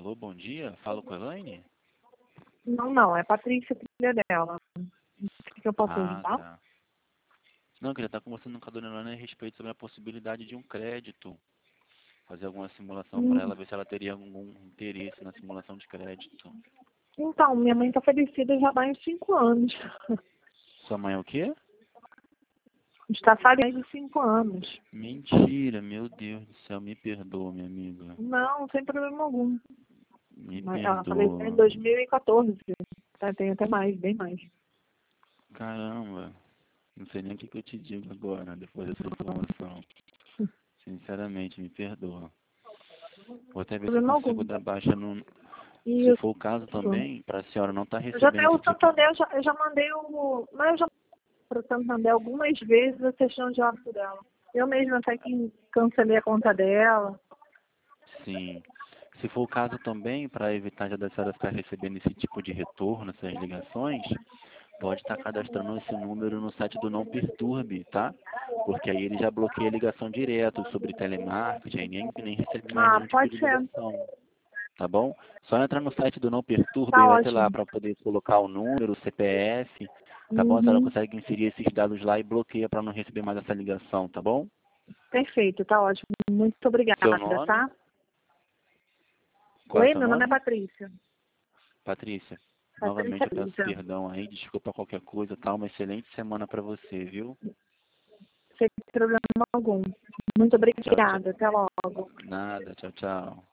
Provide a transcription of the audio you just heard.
Alô, bom dia. Falo com a Elaine? Não, é Patrícia, filha dela. O que eu posso Ah, ajudar? tá. Não, eu queria estar conversando com a dona Elaine a respeito sobre a possibilidade de um crédito. Fazer alguma simulação para Hum, ela, ver se ela teria algum interesse na simulação de crédito. Então, minha mãe está falecida já há mais de 5 anos. Sua mãe é o quê? Está falecida de 5 anos. Mentira, meu Deus do céu, me perdoa, minha amiga. Não, sem problema algum. Me Mas ela faleceu em perdoa. 2014. Tem até mais, bem mais. Caramba, não sei nem o que que eu te digo agora, depois dessa informação. Sinceramente, me perdoa. Vou até ver se eu Problema consigo algum. dar baixa no... Se Isso. for o caso também, para a senhora não estar Eu já recebendo tenho esse o tipo... Santander, eu já mandei o. Mas eu já para o Santander algumas vezes a questão de óbito dela. Eu mesma até que cancelei a conta dela. Sim. Se for o caso também, para evitar já da senhora ficar recebendo esse tipo de retorno, essas ligações, pode estar cadastrando esse número no site do Não Perturbe, tá? Porque aí ele já bloqueia a ligação direto sobre telemarketing, aí nem recebe mais Ah, nenhum tipo pode de ser. ligação, tá bom? Só entra no site do Não Perturbe Tá e vai ter lá ótimo. para poder colocar o número, o CPF, tá bom? A senhora Uhum. consegue inserir esses dados lá e bloqueia para não receber mais essa ligação, tá bom? Perfeito, tá ótimo. Muito Seu obrigada, nome? tá? Qual é o Oi, seu meu nome é nome? Patrícia. Patrícia, Patrícia novamente eu peço Lisa. perdão aí, desculpa qualquer coisa, tá? Uma excelente semana para você, viu? Sem problema algum. Muito Tchau, tchau. obrigada. Até logo. Nada, tchau, tchau.